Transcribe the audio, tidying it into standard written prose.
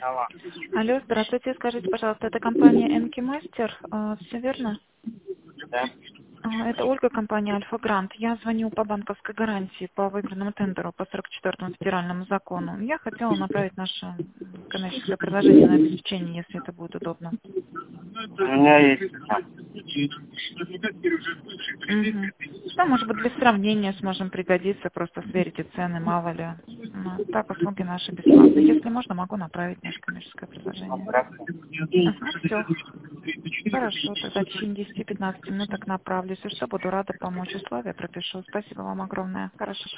Алло. Алло, здравствуйте. Скажите, пожалуйста, это компания МК Мастер, все верно? Да. Это Ольга, компания Альфа Грант. Я звоню по банковской гарантии по выигранному тендеру по 44-му федеральному закону. Я хотела направить наше коммерческое предложение на обеспечение, если это будет удобно. У меня есть. Мгм. Да, может быть, для сравнения сможем пригодиться, просто сверите цены, мало ли. Ну, так, услуги наши бесплатные. Если можно, могу направить наше коммерческое предложение. Хорошо. Ага, все. Хорошо, тогда в течение 10-15 минуток направлюсь. И что, буду рада помочь. Условия пропишу. Спасибо вам огромное. Хорошо.